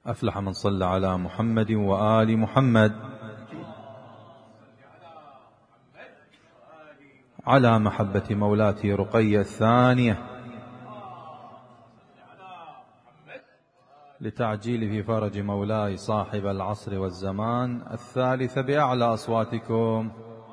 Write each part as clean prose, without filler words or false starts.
أفلح من صلى على محمد وآل محمد على محبة مولاتي رقية الثانية لتعجيل في فرج مولاي صاحب العصر والزمان الثالث بأعلى أصواتكم.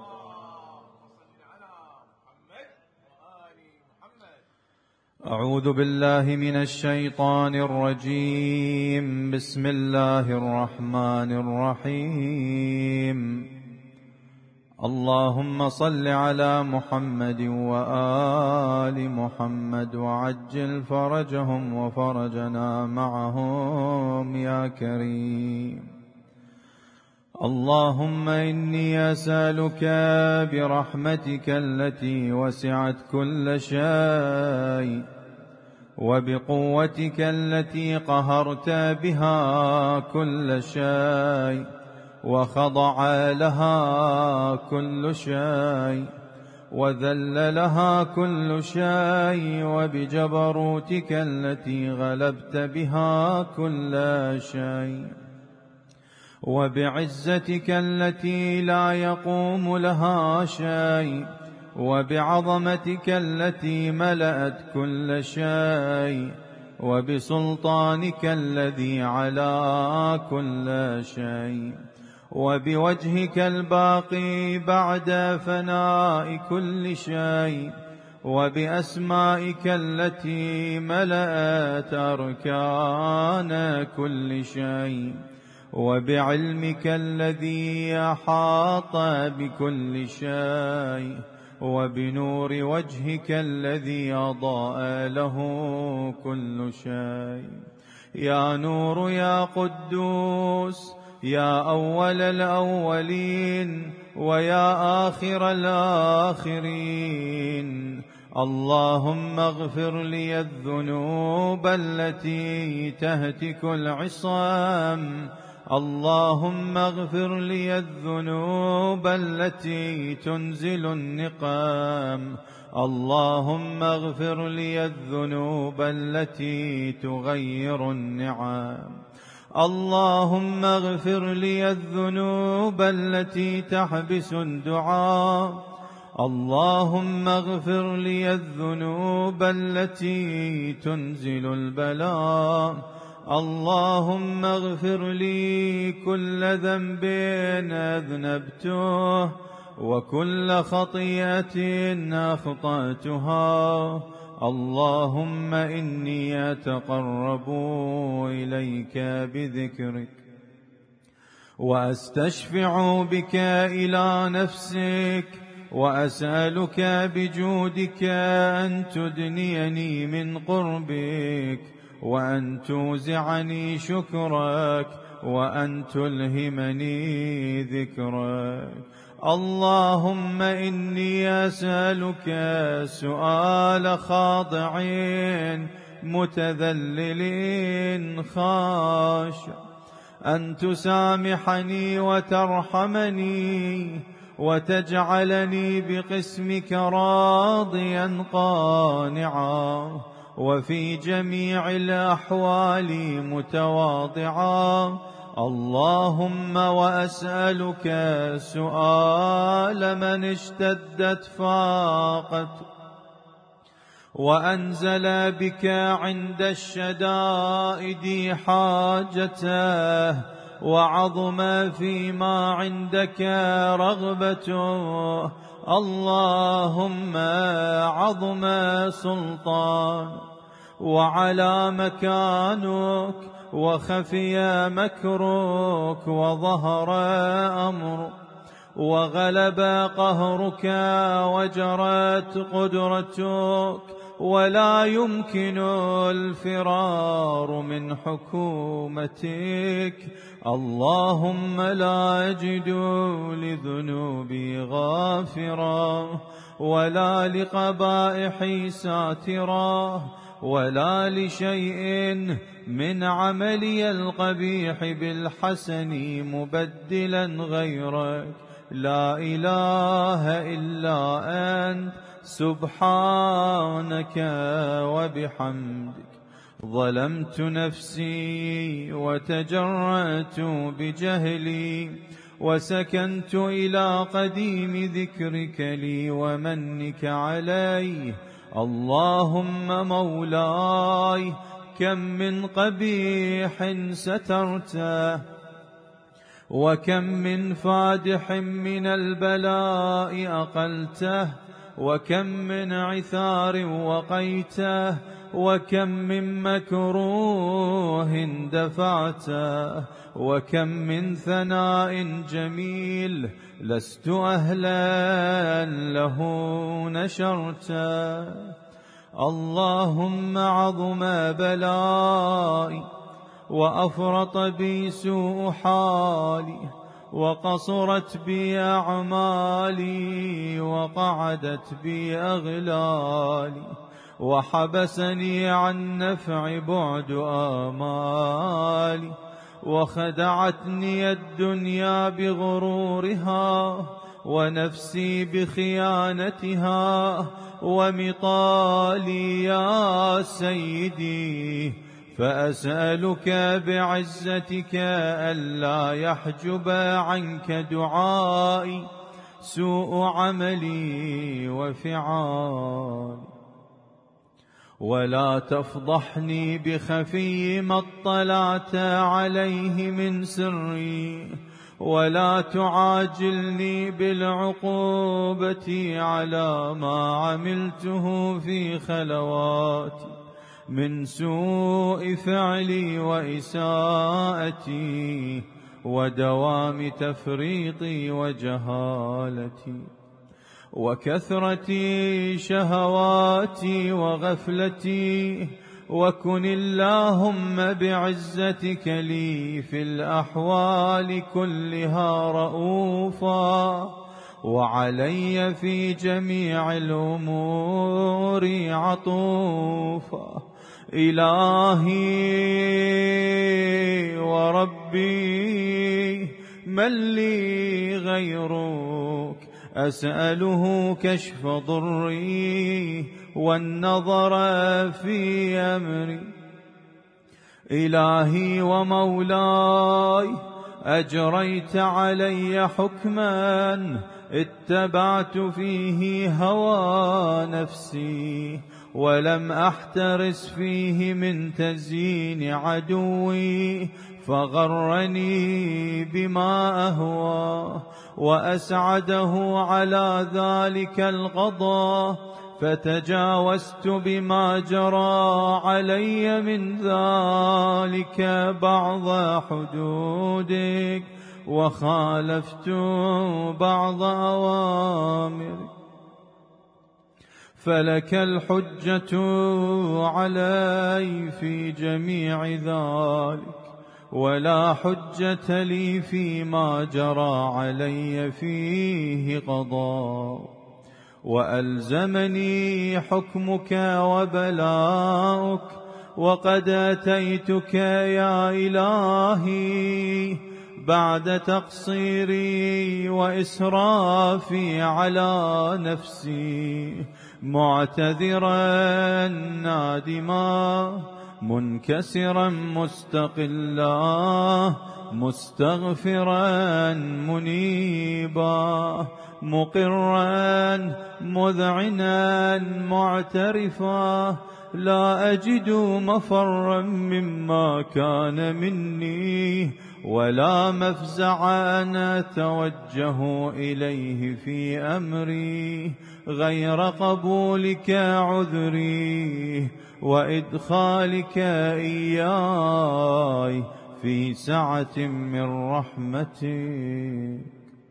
أعوذ بالله من الشيطان الرجيم. بسم الله الرحمن الرحيم. اللهم صل على محمد وآل محمد وعجل فرجهم وفرجنا معهم يا كريم. اللهم إني أسألك برحمتك التي وسعت كل شيء وبقوتك التي قهرت بها كل شيء وخضع لها كل شيء وذل لها كل شيء وبجبروتك التي غلبت بها كل شيء وبعزتك التي لا يقوم لها شيء وبعظمتك التي ملأت كل شيء وبسلطانك الذي على كل شيء وبوجهك الباقي بعد فناء كل شيء وبأسمائك التي ملأت أركان كل شيء وبعلمك الذي أحاط بكل شيء وبنور وجهك الذي أضاء له كل شيء. يا نور يا قدوس يا أول الأولين ويا آخر الآخرين. اللهم اغفر لي الذنوب التي تهتك العصام. اللهم اغفر لي الذنوب التي تنزل النقام. اللهم اغفر لي الذنوب التي تغير النعم. اللهم اغفر لي الذنوب التي تحبس الدعاء. اللهم اغفر لي الذنوب التي تنزل البلاء. اللهم اغفر لي كل ذنب أذنبته وكل خطيئة أخطأتها. اللهم إني أتقرب إليك بذكرك وأستشفع بك إلى نفسك وأسألك بجودك أن تدنيني من قربك وأن توزعني شكرك وأن تلهمني ذكرك. اللهم إني أسألك سؤال خاضع متذلل خاشع أن تسامحني وترحمني وتجعلني بقسمك راضيا قانعا وفي جميع الأحوال متواضعا. اللهم وأسألك سؤال من اشتدت فاقته وأنزل بك عند الشدائد حاجته وعظم فيما عندك رغبته. اللهم عظم سلطان وعلى مكانك وخفي مكرك وظهر أمرك وغلب قهرك وجرت قدرتك ولا يمكن الفرار من حكومتك. اللهم لا أجد لذنوبي غافرا ولا لقبائحي ساترا ولا لشيء من عملي القبيح بالحسن مبدلا غيرك. لا إله إلا أنت سبحانك وبحمدك ظلمت نفسي وتجرأت بجهلي، وسكنت إلى قديم ذكرك لي ومنك علي. اللهم مولاي، كم من قبيح سترته، وكم من فادح من البلاء أقلته، وكم من عثار وقيته، وكم من مكروه دفعته، وكم من ثناء جميل لست أهلا له نشرته. اللهم عظم بلائي، وأفرط بي سوء حالي، وقصرت بي أعمالي، وقعدت بي أغلالي، وحبسني عن نفع بعد آمالي، وخدعتني الدنيا بغرورها، ونفسي بخيانتها، ومطالي يا سيدي. فأسألك بعزتك ألا يحجب عنك دعائي سوء عملي وفعالي، ولا تفضحني بخفي ما اطلعت عليه من سري، ولا تعاجلني بالعقوبة على ما عملته في خلواتي من سوء فعلي وإساءتي، ودوام تفريطي وجهالتي، وكثرة شهواتي وغفلتي. وكن اللهم بعزتك لي في الأحوال كلها رؤوفا، وعلي في جميع الأمور عطوفا. إلهي وربي، من لي غيرك؟ أسأله كشف ضري والنظر في أمري. إلهي ومولاي، أجريت علي حكما اتبعت فيه هوى نفسي، ولم أحترس فيه من تزيين عدوي، فغرني بما أهوى، وأسعده على ذلك القضاء، فتجاوزت بما جرى علي من ذلك بعض حدودك، وخالفت بعض أوامرك. فلك الحجة علي في جميع ذلك، ولا حجة لي فيما جرى علي فيه قضاء. وألزمني حكمك وبلاؤك، وقد أتيتك يا إلهي بعد تقصيري وإسرافي على نفسي، معتذرا نادما منكسرا مستقلا، مستغفرا منيبا، مقرا مذعنا معترفا، لا أجد مفرا مما كان مني، ولا مفزعا أتوجه إليه في أمري غير قبولك عذري، وإدخالك إياي في سعة من رحمتك.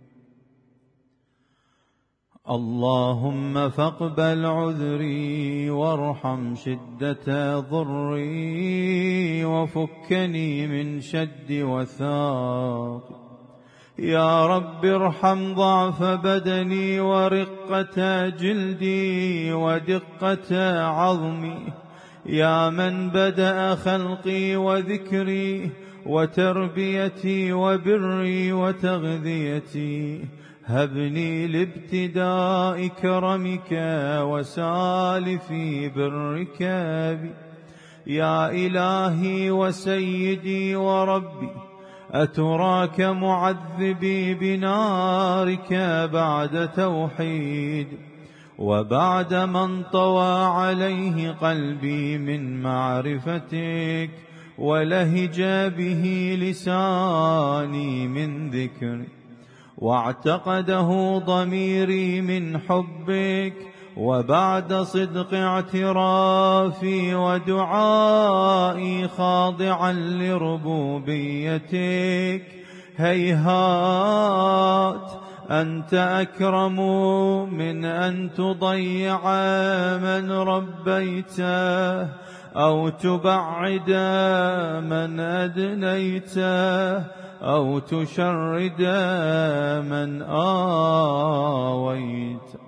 اللهم فاقبل عذري، وارحم شدة ضري، وفكني من شد وثاقي. يا رب ارحم ضعف بدني، ورقة جلدي، ودقة عظمي. يا من بدأ خلقي وذكري وتربيتي وبري وتغذيتي، هبني لابتداء كرمك وسالف برك بي. يا إلهي وسيدي وربي، أتراك معذبي بنارك بعد توحيد، وبعد ما انطوى عليه قلبي من معرفتك، ولهج به لساني من ذكرك، واعتقده ضميري من حبك، وبعد صدق اعترافي ودعائي خاضعا لربوبيتك، هيهات أنت أكرم من أن تضيع من ربيته، أو تبعد من أدنيته، أو تشرد من آويته،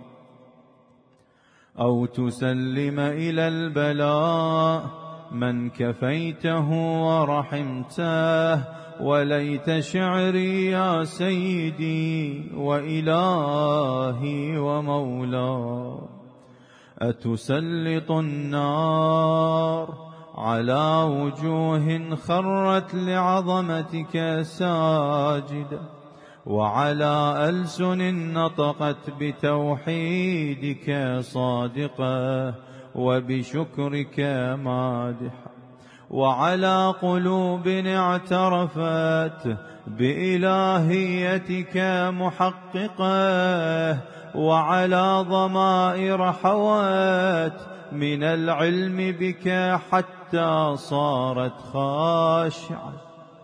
أو تسلم إلى البلاء من كفيته ورحمته. وليت شعري يا سيدي وإلهي ومولاي، أتسلط النار على وجوه خرت لعظمتك ساجدة، وعلى ألسن نطقت بتوحيدك صادقة، وبشكرك مادحة، وعلى قلوب اعترفت بإلهيتك محققة، وعلى ضمائر حوت من العلم بك حتى صارت خاشعة.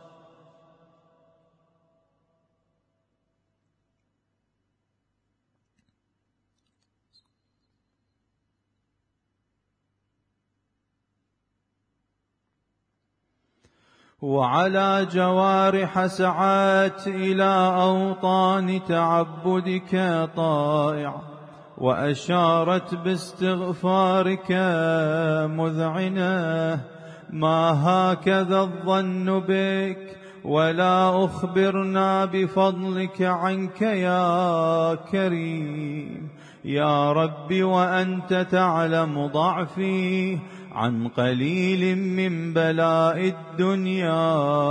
وعلى جوارح سعات إلى أوطان تعبدك طائعة، وأشارت باستغفارك مذعنة. ما هكذا الظن بك، ولا أخبرنا بفضلك عنك يا كريم يا رب، وأنت تعلم ضعفي عن قليل من بلاء الدنيا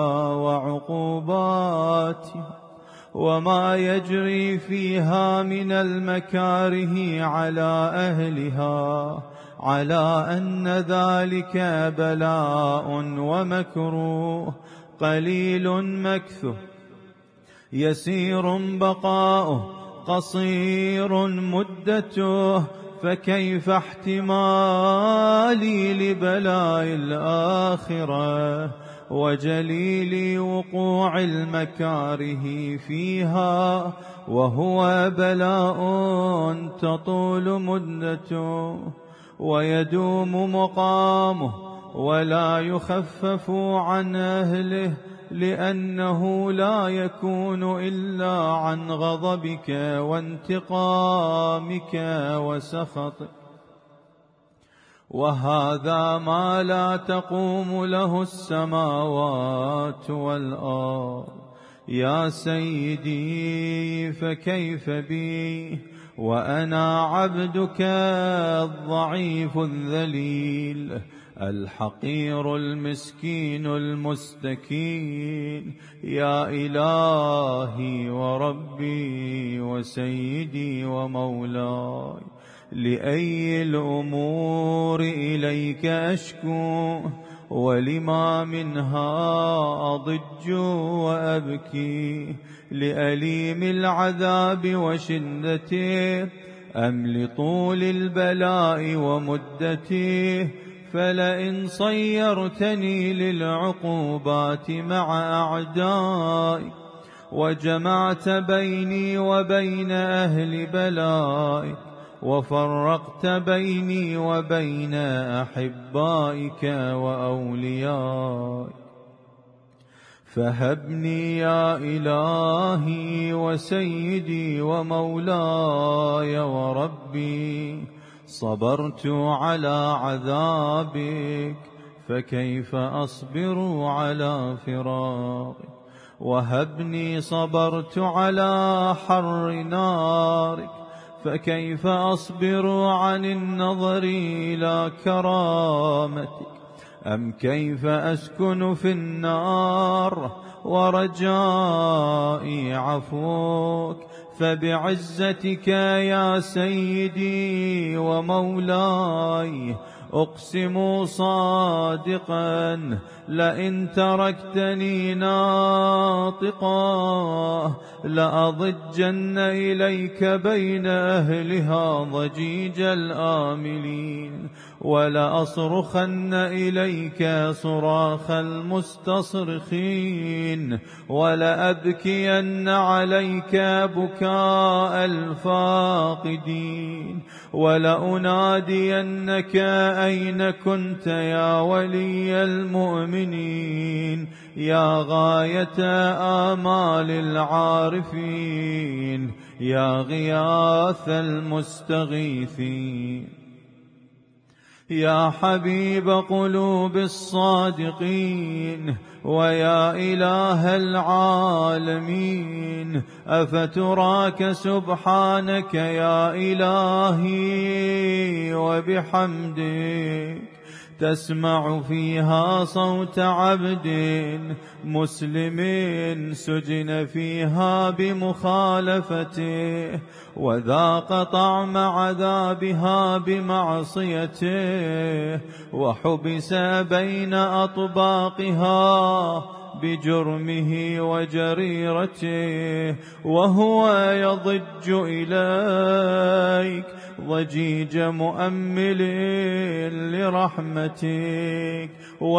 وعقوباتها، وما يجري فيها من المكاره على أهلها، على أن ذلك بلاء ومكروه قليل مكثه، يسير بقاؤه، قصير مدته. فكيف احتمالي لبلاء الآخرة وجليل وقوع المكاره فيها، وهو بلاء تطول مدته ويدوم مقامه، ولا يخفف عن أهله، لأنه لا يكون إلا عن غضبك وانتقامك وسخطك، وهذا ما لا تقوم له السماوات والأرض. يا سيدي فكيف بي وأنا عبدك الضعيف الذليل الحقير المسكين المستكين. يا إلهي وربي وسيدي ومولاي، لأي الأمور إليك أشكو، ولما منها أضج وأبكي، لأليم العذاب وشدته أم لطول البلاء ومدته؟ فلئن صيرتني للعقوبات مع أعدائي، وجمعت بيني وبين أهل بلائك، وفرقت بيني وبين أحبائك وأوليائك، فهبني يا إلهي وسيدي ومولاي وربي. صبرت على عذابك، فكيف أصبر على فراقك؟ وهبني صبرت على حر نارك، فكيف أصبر عن النظر إلى كرامتك؟ أم كيف أسكن في النار ورجائي عفوك؟ فبعزتك يا سيدي ومولاي أقسم صادقا لئن تركتني ناطقا لأضجن إليك بين أهلها ضجيج الآملين، ولأصرخن إليك صراخ المستصرخين، ولأبكين عليك بكاء الفاقدين، ولأنادينك أين كنت يا ولي المؤمنين، يا غاية آمال العارفين، يا غياث المستغيثين، يا حبيب قلوب الصادقين، ويا إله العالمين. أفتراك سبحانك يا إلهي وبحمدك تسمع فيها صوت عبد مسلم سجن فيها بمخالفته، وذاق طعم عذابها بمعصيته، وحبس بين أطباقها بجرمه وجريرته، وهو يضج إليك ضجيج مؤمل لرحمتك،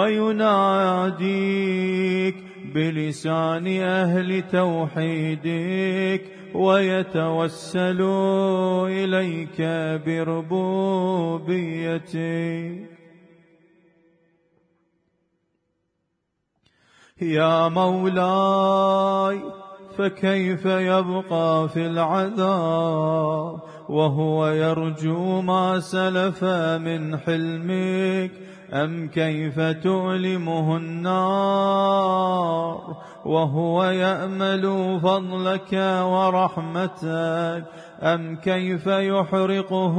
ويناديك بلسان أهل توحيدك، ويتوسل إليك بربوبيتك. يا مولاي فكيف يبقى في العذاب وهو يرجو ما سلف من حلمك؟ أم كيف تؤلمه النار وهو يأمل فضلك ورحمتك؟ أم كيف يحرقه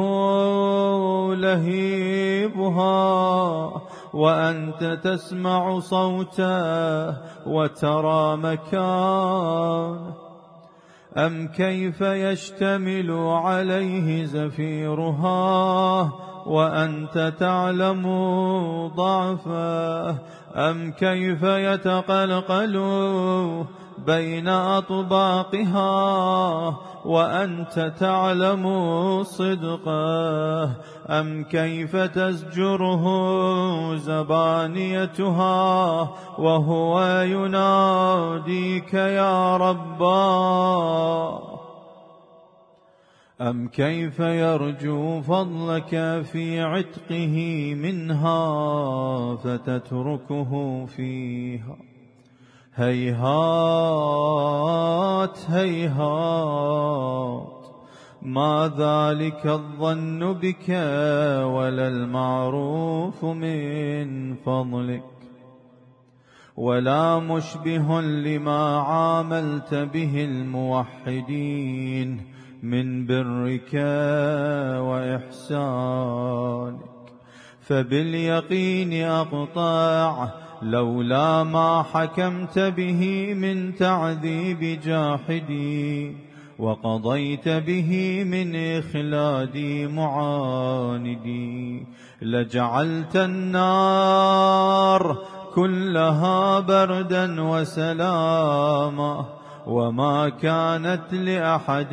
لهيبها وأنت تسمع صوته وترى مكانه؟ أم كيف يشتمل عليه زفيرها وأنت تعلم ضعفه؟ أم كيف يتقلقل بين أطباقها وأنت تعلم صدقه؟ أم كيف تزجره زبانيتها وهو يناديك يا ربا؟ أم كيف يرجو فضلك في عتقه منها فتتركه فيها؟ هيهات هيهات، ما ذلك الظن بك ولا المعروف من فضلك، ولا مشبه لما عاملت به الموحدين من برك وإحسانك. فباليقين أقطع لولا ما حكمت به من تعذيب جاحدي، وقضيت به من إخلاد معاندي، لجعلت النار كلها بردا وسلاما، وما كانت لأحد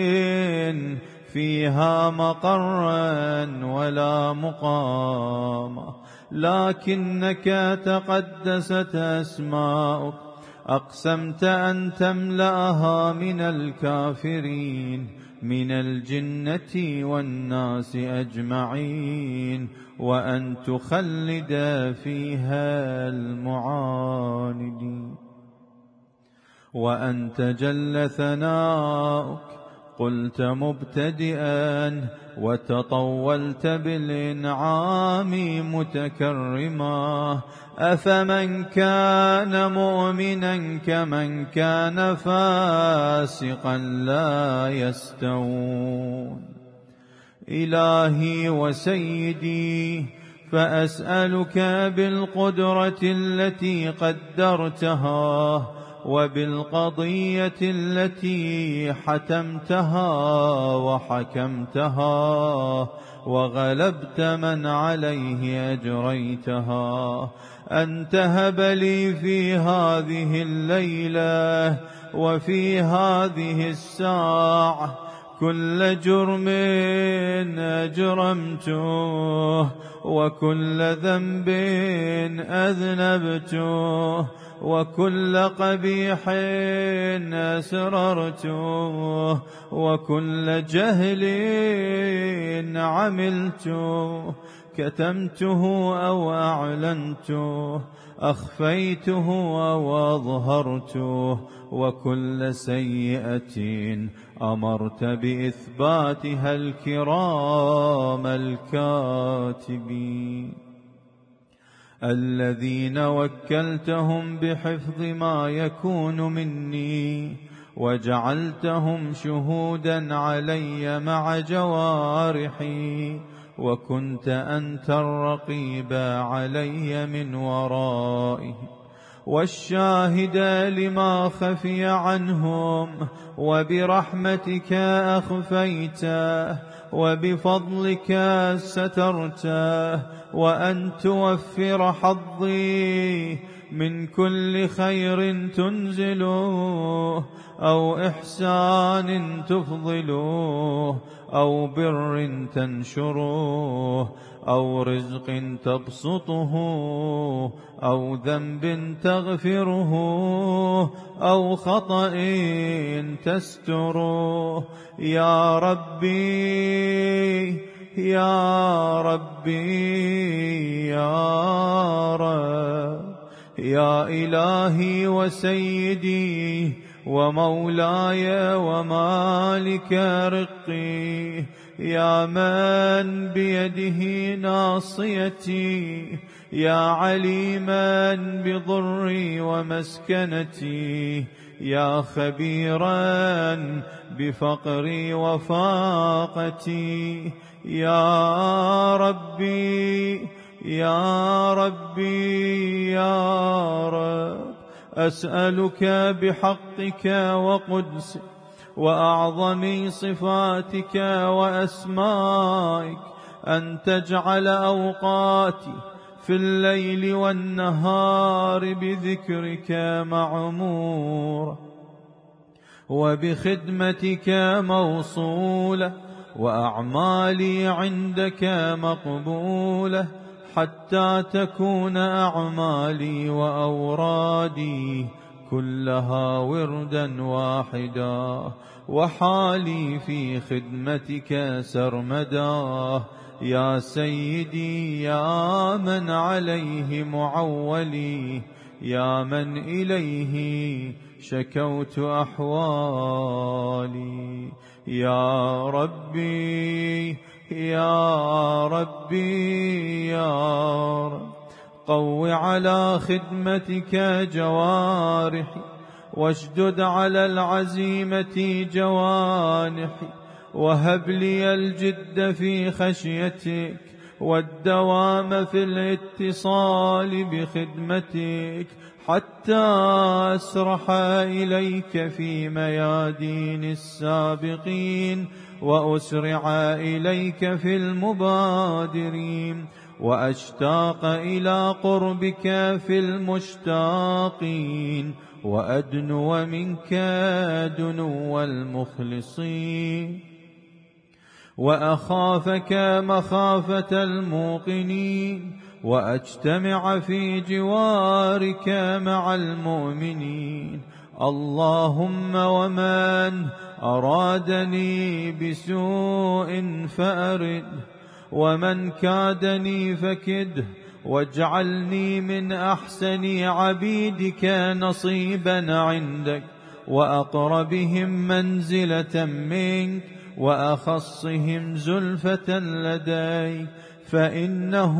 فيها مقرا ولا مقاما، لكنك تقدست أسماؤك أقسمت أن تملأها من الكافرين من الجنة والناس أجمعين، وأن تخلد فيها المعاندين. وأنت جل ثناؤك قلت مبتدئا وتطولت بالإنعام متكرما، أفمن كان مؤمنا كمن كان فاسقا لا يستوون. إلهي وسيدي، فأسألك بالقدرة التي قدرتها وبالقضية التي حتمتها وحكمتها وغلبت من عليه أجريتها أن تهب لي في هذه الليلة وفي هذه الساعة كل جرم أجرمته وكل ذنب أذنبته وكل قبيح أسررته وكل جهل عملته كتمته أو أعلنته أخفيته أو أظهرته وكل سيئة أمرت بإثباتها الكرام الكاتبين الذين وكلتهم بحفظ ما يكون مني وجعلتهم شهودا علي مع جوارحي وكنت أنت الرقيب علي من ورائي والشاهد لما خفي عنهم وبرحمتك أخفيته وبفضلك سترته وأن توفر حظي من كل خير تنزله أو إحسان تفضله أو بر تنشره أو رزق تبسطه أو ذنب تغفره أو خطأ تستره يا ربي يا ربي يا رب يا إلهي وسيدي ومولاي ومالك رقي يا من بيده ناصيتي يا عليما بضري ومسكنتي يا خبيرا بفقري وفاقتي يا ربي يا ربي يا رب أسألك بحقك وقدسك وأعظم صفاتك وأسمائك أن تجعل أوقاتي في الليل والنهار بذكرك معمورة وبخدمتك موصولة وأعمالي عندك مقبولة حتى تكون أعمالي وأورادي كلها وردا واحدا وحالي في خدمتك سرمدا يا سيدي يا من عليه معولي يا من إليه شكوت أحوالي يا ربي يا ربي يا رب قو على خدمتك جوارحي واشدد على العزيمة جوانحي وهب لي الجد في خشيتك والدوام في الاتصال بخدمتك حتى أسرح إليك في ميادين السابقين وأسرع إليك في المبادرين وأشتاق إلى قربك في المشتاقين وأدنو منك دنو المخلصين وأخافك مخافة الموقنين وأجتمع في جوارك مع المؤمنين اللهم ومن أرادني بسوء فأرد ومن كادني فكده واجعلني من أحسن عبيدك نصيبا عندك وأقربهم منزلة منك وأخصهم زلفة لديك فإنه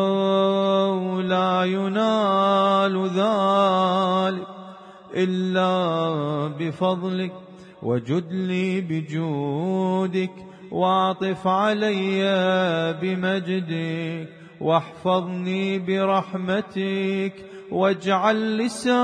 لا ينال ذلك إلا بفضلك وجد لي بجودك واعطف علي بمجدك واحفظني برحمتك، واجعل لساني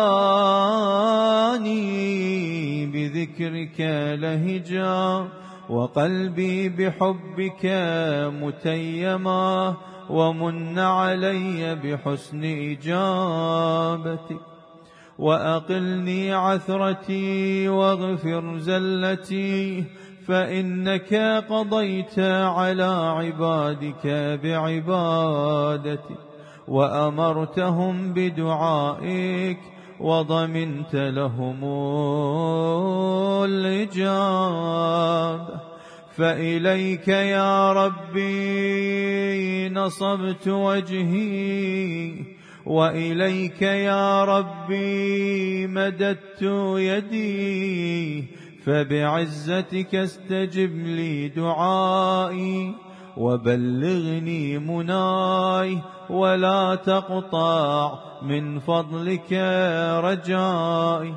بذكرك لهجا، وقلبي بحبك متيما، ومن علي بحسن إجابتك، وأقلني عثرتي واغفر زلتي، فإنك قضيت على عبادك بعبادتك، وأمرتهم بدعائك، وضمنت لهم الإجابة. فإليك يا ربي نصبت وجهي، وإليك يا ربي مددت يدي، فبعزتك استجب لي دعائي، وبلغني مناي، ولا تقطع من فضلك رجائي،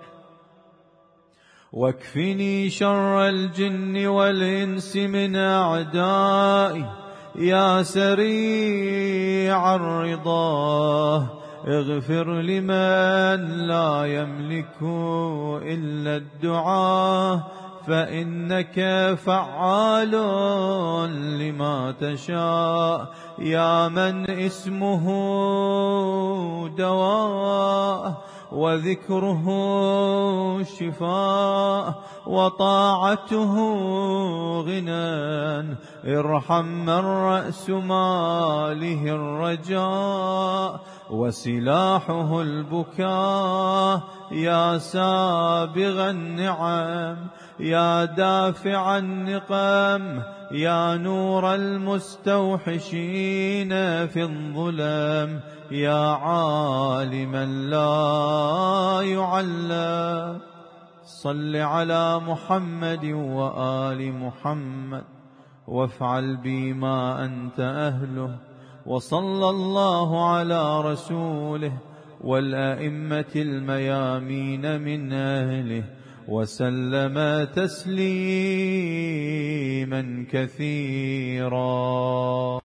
واكفني شر الجن والإنس من أعدائي، يا سريع الرضا اغفر لمن لا يملك إلا الدعاء، فإنك فعال لما تشاء، يا من اسمه دواء، وذكره شفاء، وطاعته غنى، ارحم من رأس ماله الرجاء، وسلاحه البكاء، يا سابغ النعم، يا دافع النقم، يا نور المستوحشين في الظلم، يا عالما لا يعلم. صل على محمد وآل محمد، وافعل بي ما أنت أهله، وصلى الله على رسوله والأئمة الميامين من أهله، وسلم تسليما كثيرا.